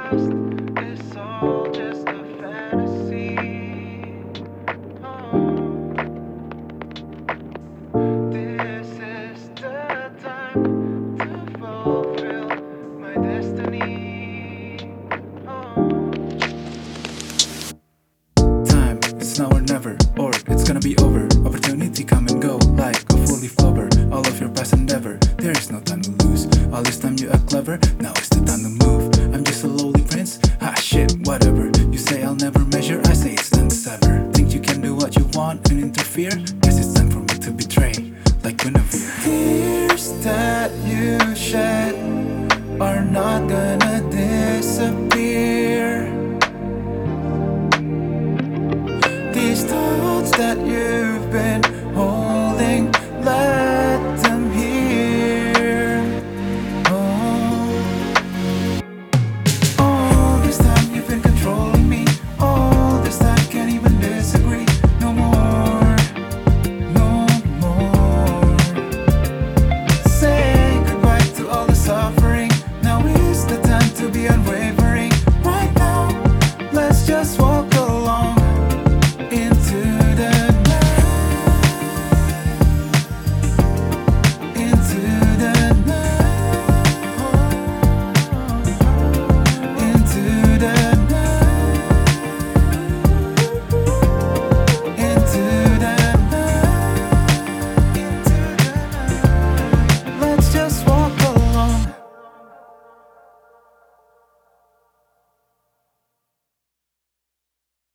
past is all just a fantasy. Oh, this is the time to fulfill my destiny. Oh. Time, it's now or never, or it's gonna be over. Opportunity come and go like a four leaf clover. All of your past endeavor, there is no time to lose. All this time you act clever, now it's the time to move. I'm just a lowly prince, ah shit, whatever. You say I'll never